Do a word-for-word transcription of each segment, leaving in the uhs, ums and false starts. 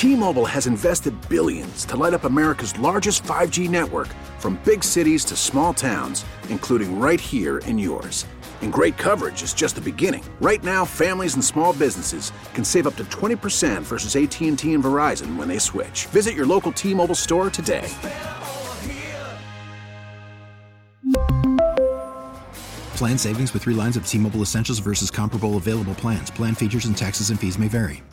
T-Mobile has invested billions to light up America's largest five G network, from big cities to small towns, including right here in yours. And great coverage is just the beginning. Right now, families and small businesses can save up to twenty percent versus A T and T and Verizon when they switch. Visit your local T-Mobile store today. Plan savings with three lines of T-Mobile Essentials versus comparable available plans. Plan features and taxes and fees may vary.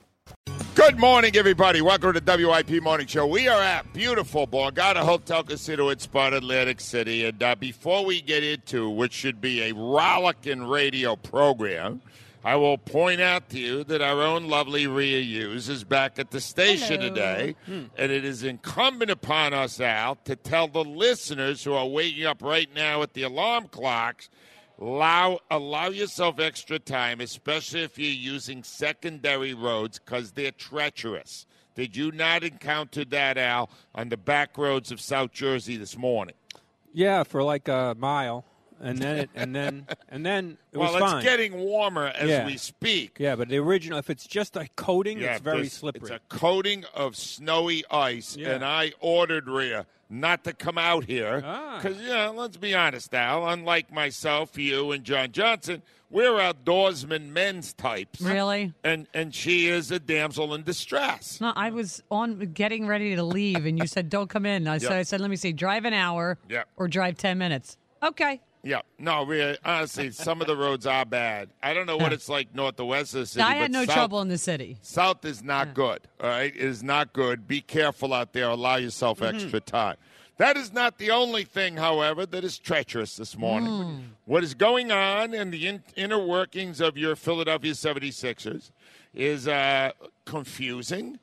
Good morning, everybody. Welcome to the W I P Morning Show. We are at beautiful Borgata Hotel Casino in Spa, Atlantic City. And uh, before we get into what should be a rollicking radio program, I will point out to you that our own lovely Rhea Hughes is back at the station Hello. today. Hmm. And it is incumbent upon us, Al, to tell the listeners who are waking up right now at the alarm clocks, Allow, allow yourself extra time, especially if you're using secondary roads, because they're treacherous. Did you not encounter that, Al, on the back roads of South Jersey this morning? Yeah, for like a mile, and then it, and then and then it well, was fine. Well, it's getting warmer as yeah. we speak. Yeah, but the original, if it's just a coating, yeah, it's very slippery. It's a coating of snowy ice, yeah. and I ordered Rhea not to come out here. Because, ah. you know, let's be honest, Al, unlike myself, you, and John Johnson, we're outdoorsman men's types. Really? And and she is a damsel in distress. No, I was on getting ready to leave, and you said, don't come in. I, Yep. said, I said, let me see, drive an hour Yep. or drive ten minutes. Okay. Yeah. No, really, honestly, some of the roads are bad. I don't know what it's like north or west of the city. I had but no south, trouble in the city. South is not Yeah. good, all right? It is not good. Be careful out there. Allow yourself Mm-hmm. extra time. That is not the only thing, however, that is treacherous this morning. Mm. What is going on in the in- inner workings of your Philadelphia seventy-sixers is uh, confusing,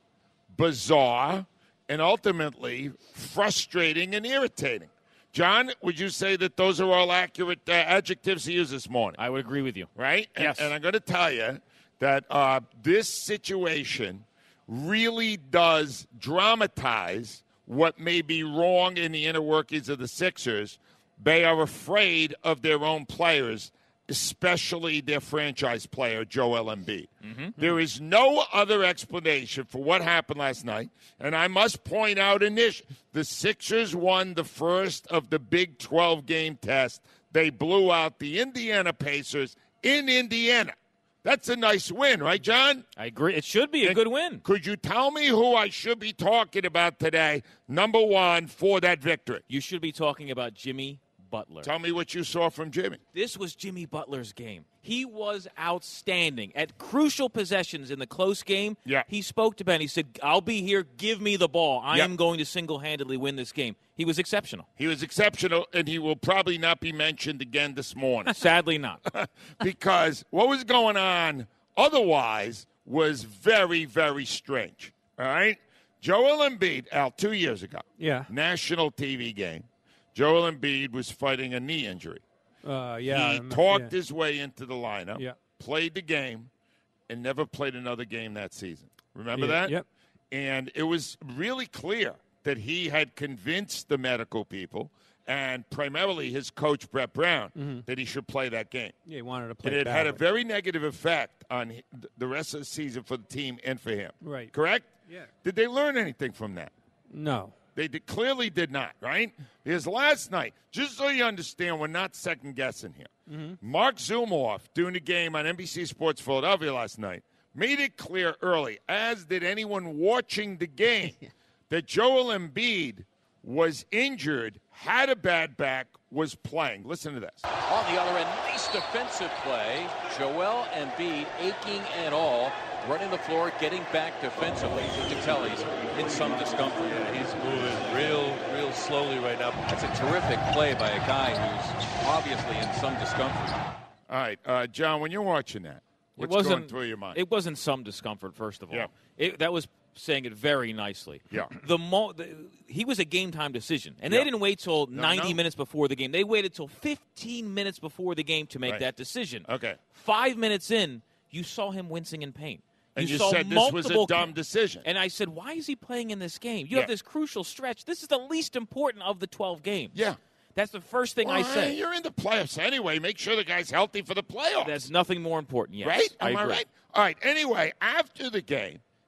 bizarre, and ultimately frustrating and irritating. John, would you say that those are all accurate uh, adjectives to use this morning? I would agree with you. Right? Yes. And, and I'm going to tell you that uh, this situation really does dramatize what may be wrong in the inner workings of the Sixers. They are afraid of their own players, especially their franchise player, Joel Embiid. Mm-hmm. There is no other explanation for what happened last night. And I must point out initially, the Sixers won the first of the Big twelve-game test. They blew out the Indiana Pacers in Indiana. That's a nice win, right, John? I agree. It should be a And good win. Could you tell me who I should be talking about today, number one, for that victory? You should be talking about Jimmy Butler. Tell me what you saw from Jimmy. This was Jimmy Butler's game. He was outstanding. At crucial possessions in the close game, Yeah. he spoke to Ben. He said, I'll be here. Give me the ball. I Yep. am going to single-handedly win this game. He was exceptional. He was exceptional, and he will probably not be mentioned again this morning. Sadly not. Because what was going on otherwise was very, very strange. All right? Joel Embiid, Al, two years ago, Yeah. national T V game, Joel Embiid was fighting a knee injury. Uh, yeah. he I'm- talked yeah. his way into the lineup, Yeah. played the game, and never played another game that season. Remember Yeah, that? Yep. And it was really clear that he had convinced the medical people and primarily his coach, Brett Brown, Mm-hmm. that he should play that game. Yeah, he wanted to play. And it had a badly. very negative effect on hi- the rest of the season for the team and for him. Right. Correct? Yeah. Did they learn anything from that? No. They did, clearly did not, right? Because last night, just so you understand, we're not second-guessing here. Mm-hmm. Mark Zumoff, doing the game on N B C Sports Philadelphia last night, made it clear early, as did anyone watching the game, that Joel Embiid was injured, had a bad back, was playing. Listen to this. On the other end, nice defensive play. Joel Embiid, aching and all, running the floor, getting back defensively. You can tell he's in some discomfort. Yeah, he's moving real, real slowly right now. That's a terrific play by a guy who's obviously in some discomfort. All right, uh, John, when you're watching that, what's it wasn't, going through your mind? It wasn't some discomfort, first of all. Yeah. It, that was saying it very nicely. Yeah. The, mo- the He was a game-time decision, and Yeah. they didn't wait till No, ninety no. minutes before the game. They waited till fifteen minutes before the game to make Right. that decision. Okay. Five minutes in, you saw him wincing in pain. And you saw said this was a multiple- dumb decision. And I said, why is he playing in this game? You Yeah. have this crucial stretch. This is the least important of the twelve games. Yeah. That's the first thing Well, I said. You're in the playoffs anyway. Make sure the guy's healthy for the playoffs. That's nothing more important, yes. Right? I Am I agree. right? All right. Anyway, after the game,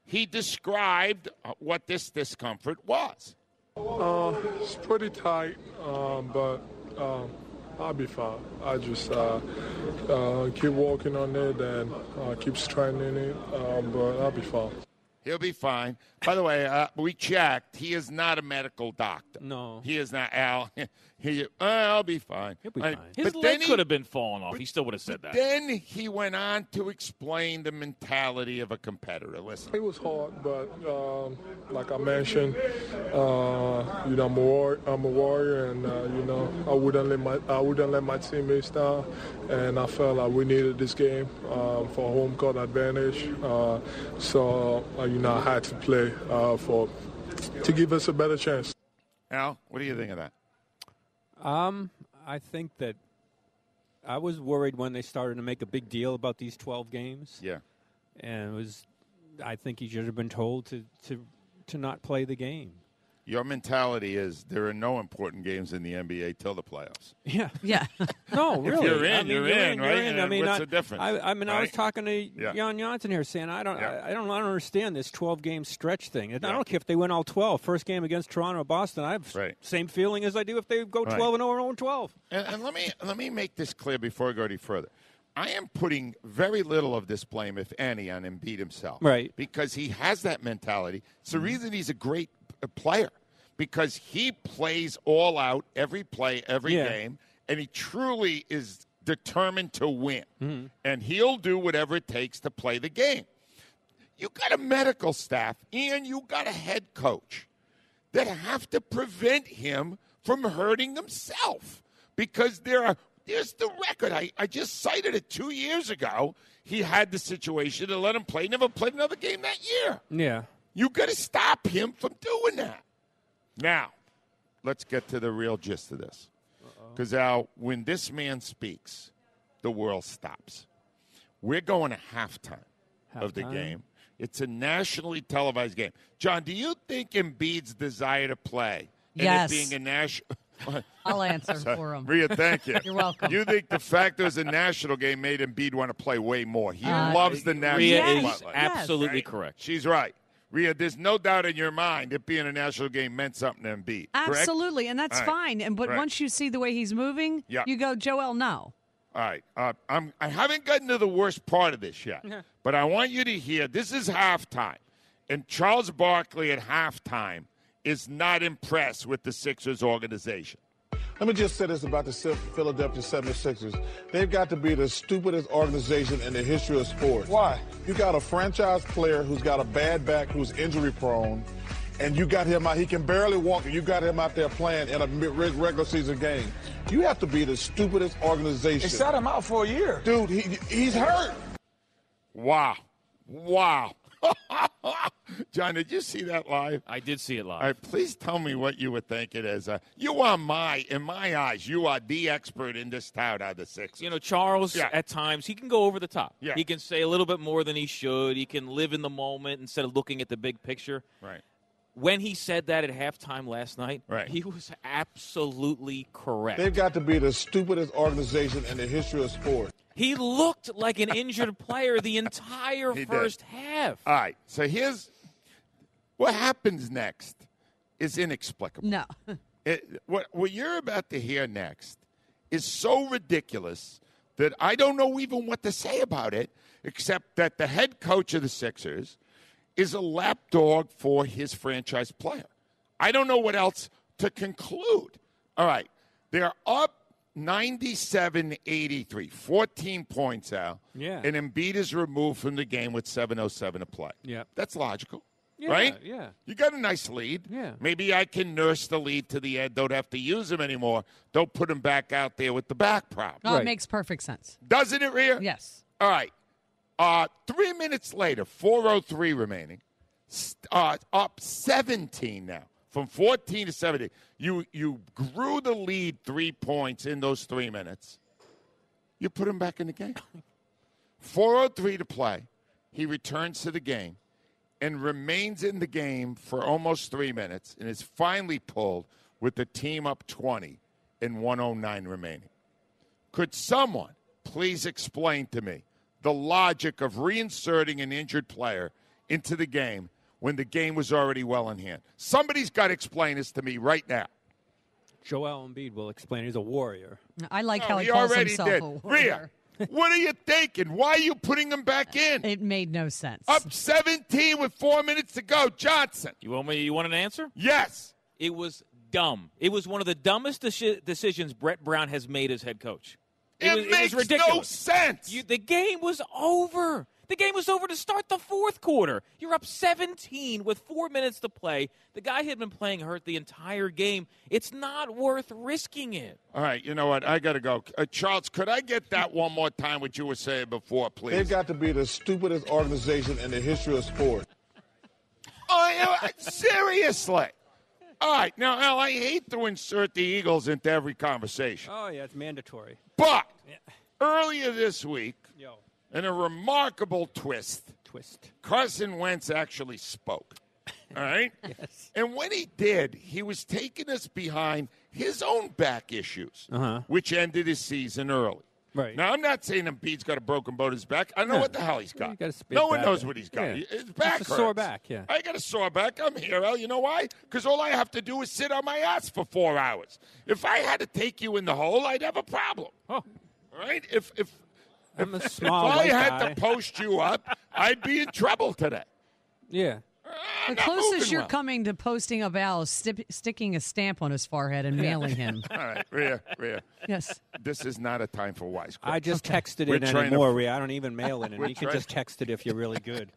he described what this discomfort was. Uh, it's pretty tight, um, but um, I'll be fine. I just uh, uh, keep working on it and uh, keep strengthening it, um, but I'll be fine. He'll be fine. By the way, uh, we checked. He is not a medical doctor. No. He is not, Al. He, uh, I'll be fine. He'll be Uh, fine. His but leg then could he, have been falling off. He still would have said but that. Then he went on to explain the mentality of a competitor. Listen. It was hard, but um, like I mentioned, uh, you know, I'm a, war- I'm a warrior, and uh, you know, I wouldn't let my I wouldn't let my teammates down, and I felt like we needed this game um, for home court advantage. Uh, so uh, you know, I had to play uh, for to give us a better chance. Al, what do you think of that? Um, I think that I was worried when they started to make a big deal about these twelve games. Yeah. And it was, I think he should have been told to, to, to not play the game. Your mentality is there are no important games in the N B A till the playoffs. Yeah. Yeah. No, If really. you're in, I mean, you're in, right? You're in. I And mean, what's I, the difference, I, I mean, I was right? talking to Yeah. Jan Johnson here saying, I don't, Yeah. I, I don't, I don't understand this twelve-game stretch thing. I Yeah. don't care if they win all twelve. First game against Toronto or Boston, I have Right. same feeling as I do if they go Right. twelve and oh or oh and twelve. And, and let me let me make this clear before I go any further. I am putting very little of this blame, if any, on Embiid himself. Right. Because he has that mentality. It's the reason he's a great uh, player. Because he plays all out every play, every Yeah. game, and he truly is determined to win. Mm-hmm. And he'll do whatever it takes to play the game. You got a medical staff, and you got a head coach that have to prevent him from hurting himself. Because there are there's the record. I, I just cited it two years ago. He had the situation to let him play, never played another game that year. Yeah. You got to stop him from doing that. Now, let's get to the real gist of this. Because, Al, when this man speaks, the world stops. We're going to halftime, of the Halftime? game. It's a nationally televised game. John, do you think Embiid's desire to play and Yes. it being a national I'll answer for him. Rhea, thank you. You're welcome. You think the fact it was a national game made Embiid want to play way more? He Uh, loves the national Rhea Yes, is spotlight. yes. absolutely Right? correct. She's right. Rhea, there's no doubt in your mind it being a national game meant something to Embiid. Correct? Absolutely, and that's All right. fine. And but Right. once you see the way he's moving, Yeah. you go, Joel, no. All right. Uh, I'm, I haven't gotten to the worst part of this yet, but I want you to hear this is halftime. And Charles Barkley at halftime is not impressed with the Sixers organization. Let me just say this about the Philadelphia seventy-sixers. They've got to be the stupidest organization in the history of sports. Why? You got a franchise player who's got a bad back, who's injury prone, and you got him out. He can barely walk, and you got him out there playing in a regular season game. You have to be the stupidest organization. They sat him out for a year. Dude, he, he's hurt. Wow. Wow. John, did you see that live? I did see it live. All right, please tell me what you would think it is. Uh, you are my, in my eyes, you are the expert in this town out of the Sixers. You know, Charles, Yeah. at times, he can go over the top. Yeah. He can say a little bit more than he should. He can live in the moment instead of looking at the big picture. Right. When he said that at halftime last night, Right. he was absolutely correct. They've got to be the stupidest organization in the history of sports. He looked like an injured player the entire He did. first half. All right, so here's what happens next is inexplicable. No. It, what, what you're about to hear next is so ridiculous that I don't know even what to say about it, except that the head coach of the Sixers is a lapdog for his franchise player. I don't know what else to conclude. All right, they're up ninety-seven eighty-three, fourteen points out. Yeah. And Embiid is removed from the game with seven oh seven to play. Yeah. That's logical. Yeah, right? yeah. You got a nice lead. Yeah. Maybe I can nurse the lead to the end. Don't have to use him anymore. Don't put him back out there with the back problem. Oh, Right. it makes perfect sense. Doesn't it, Rhea? Yes. All right. Uh, three minutes later, four oh three remaining, st- uh, up seventeen now, from fourteen to seventeen. You, you grew the lead three points in those three minutes. You put him back in the game. four oh three to play. He returns to the game and remains in the game for almost three minutes and is finally pulled with the team up twenty and one oh nine remaining. Could someone please explain to me the logic of reinserting an injured player into the game when the game was already well in hand? Somebody's got to explain this to me right now. Joel Embiid will explain. He's a warrior. I like No, how he, he calls already himself did. a warrior. Rhea, what are you thinking? Why are you putting him back in? It made no sense. Up seventeen with four minutes to go. Johnson. You want me? You want an answer? Yes. It was dumb. It was one of the dumbest deci- decisions Brett Brown has made as head coach. It, It was, makes it was ridiculous. no sense. You, the game was over. The game was over to start the fourth quarter. You're up seventeen with four minutes to play. The guy had been playing hurt the entire game. It's not worth risking it. All right, you know what? I got to go. Uh, Charles, could I get that one more time, what you were saying before, please? They've got to be the stupidest organization in the history of sport. Oh, uh, seriously. All right, now, Al, I hate to insert the Eagles into every conversation. Oh, yeah, it's mandatory. But earlier this week, Yo. in a remarkable twist, Twist. Carson Wentz actually spoke. All right? Yes. And when he did, he was taking us behind his own back issues, Uh-huh. which ended his season early. Right. Now, I'm not saying Embiid's got a broken bone in his back. I know No. what the hell he's got. He got a big no one back. knows what he's got. Yeah. His back It's a sore hurts. back, yeah. I got a sore back. I'm here, Al. You know why? Because all I have to do is sit on my ass for four hours. If I had to take you in the hole, I'd have a problem. Oh. All right? If if I'm a if small I white had guy. to post you up, I'd be in trouble today. Yeah. I'm The not closest moving you're well. coming to posting up Al is sti- sticking a stamp on his forehead and mailing him. All right, Rhea, Rhea. Yes. This is not a time for wisecracks. I just texted We're it trying to- anymore, Rhea. I don't even mail it in. We're You can trying- just text it if you're really good.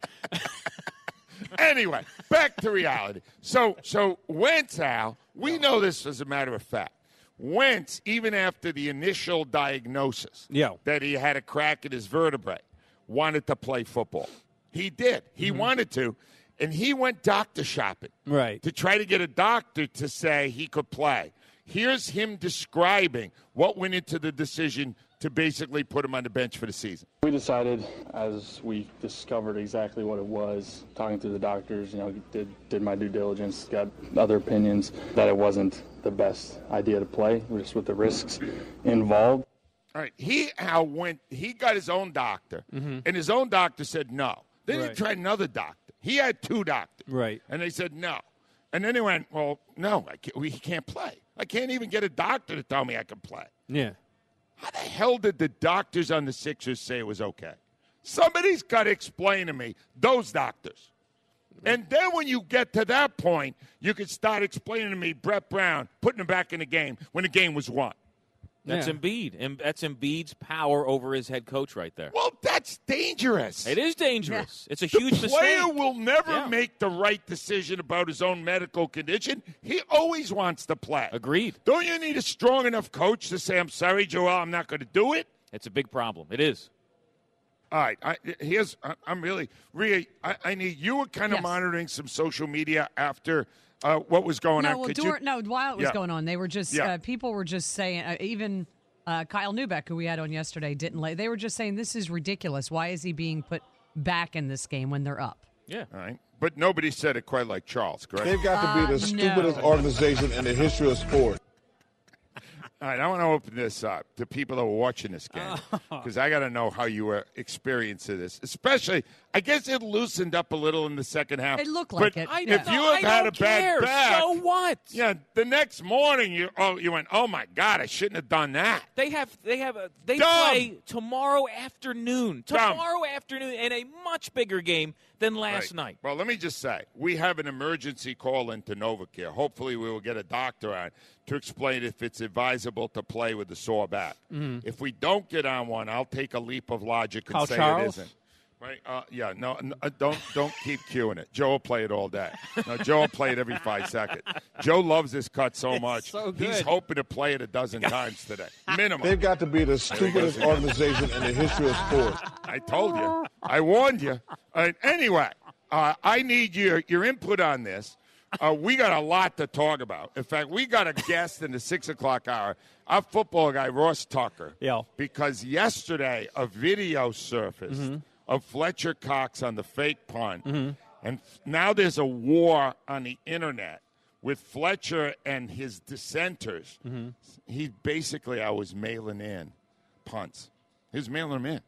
Anyway, back to reality. So, so Wentz, Al, we know this as a matter of fact. Wentz, even after the initial diagnosis Yeah. that he had a crack in his vertebrae, wanted to play football. He did. He Mm-hmm. wanted to, and he went doctor shopping Right. to try to get a doctor to say he could play. Here's him describing what went into the decision to basically put him on the bench for the season. We decided, as we discovered exactly what it was, talking to the doctors, you know, did did my due diligence, got other opinions, that it wasn't the best idea to play, just with the risks involved. All right, he Al went. He got his own doctor, and his own doctor said no. Then he Right. tried another doctor. He had two doctors, Right. and they said no. And then he went, well, no, I can't, we can't play. I can't even get a doctor to tell me I can play. Yeah. How the hell did the doctors on the Sixers say it was okay? Somebody's got to explain to me those doctors. And then when you get to that point, you can start explaining to me Brett Brown putting him back in the game when the game was won. That's Yeah. Embiid. Em- That's Embiid's power over his head coach right there. Well, that's dangerous. It is dangerous. It's a The huge player mistake. will never Yeah. make the right decision about his own medical condition. He always wants to play. Agreed. Don't you need a strong enough coach to say, I'm sorry, Joel, I'm not going to do it? It's a big problem. It is. All right. I, here's, I, I'm really, Rhea, I, I need, you were kind of Yes. monitoring some social media after uh, what was going No, on. well, Could dur- you, no, while it was Yeah. going on, they were just, Yeah. uh, people were just saying, uh, even uh, Kyle Neubeck, who we had on yesterday, didn't lay. They were just saying, this is ridiculous. Why is he being put back in this game when they're up? Yeah. All right. But nobody said it quite like Charles, correct? They've got to be the Uh, stupidest no. organization in the history of sport. All right, I want to open this up to people that were watching this game because I got to know how you were experiencing this. Especially, I guess it loosened up a little in the second half. It looked like but it. I If know- you have I had don't a bad care. back, So what? Yeah, the next morning you oh you went, oh my God, I shouldn't have done that. They have they have a, they Dumb. play tomorrow afternoon. Dumb. Tomorrow afternoon in a much bigger game than last Right. night. Well, let me just say, we have an emergency call into NovaCare. Hopefully, we will get a doctor on to explain if it's advisable to play with a sore back. Mm-hmm. If we don't get on one, I'll take a leap of logic and Call say Charles? it isn't. Right? Uh, yeah. No. no uh, don't don't keep cueing it. Joe will play it all day. No, Joe will play it every five seconds. Joe loves this cut so much. so He's good. hoping to play it a dozen times today, minimum. They've got to be the stupidest organization in the history of sport. I told you. I warned you. Uh, anyway, uh, I need your, your input on this. Uh, we got a lot to talk about. In fact, we got a guest in the six o'clock hour, our football guy, Ross Tucker. Yeah. Because yesterday a video surfaced Mm-hmm. of Fletcher Cox on the fake punt. Mm-hmm. And f- now there's a war on the internet with Fletcher and his dissenters. Mm-hmm. He basically, I was mailing in punts. He was mailing them in.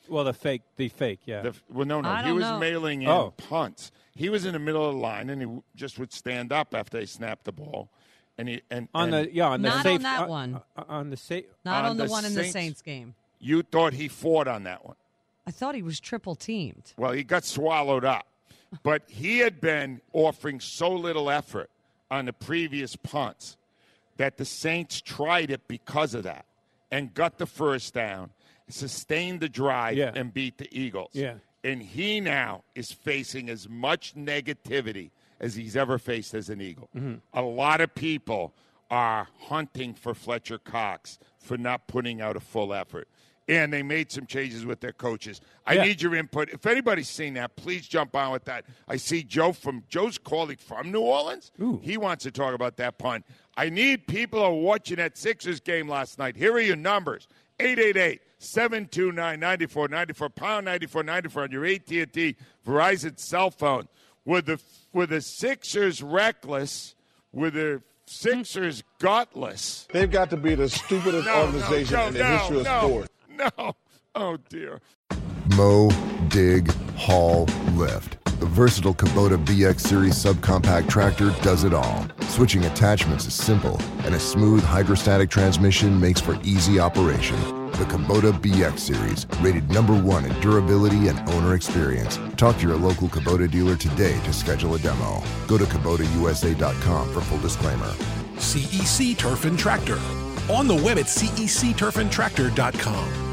Well, the fake, the fake, yeah. The, well, no, no. I He don't was know. mailing in Oh. punts. He was in the middle of the line, and he w- just would stand up after they snapped the ball. And he and on and the yeah on the Not on safe that uh, one. uh, on the safe. Not on on the, the one in the Saints- Saints game. you thought he fought on that one. I thought he was triple teamed. Well, he got swallowed up. But he had been offering so little effort on the previous punts that the Saints tried it because of that and got the first down, sustained the drive, Yeah. and beat the Eagles. Yeah. And he now is facing as much negativity as he's ever faced as an Eagle. Mm-hmm. A lot of people are hunting for Fletcher Cox for not putting out a full effort. And they made some changes with their coaches. I Yeah. need your input. If anybody's seen that, please jump on with that. I see Joe from Joe's calling from New Orleans. Ooh. He wants to talk about that punt. I need people who are watching that Sixers game last night. Here are your numbers. eight eight eight, seven two nine, nine four nine four, pound ninety-four ninety-four on your A T and T Verizon cell phone. Were the, were the Sixers reckless? Were the Sixers gutless? They've got to be the stupidest No, organization no, in the no, history of no, sports. No. Oh, dear. Mow, dig, haul, lift. The versatile Kubota B X Series subcompact tractor does it all. Switching attachments is simple, and a smooth hydrostatic transmission makes for easy operation. The Kubota B X Series, rated number one in durability and owner experience. Talk to your local Kubota dealer today to schedule a demo. Go to Kubota U S A dot com for full disclaimer. C E C Turf and Tractor. On the web at C E C turf and tractor dot com.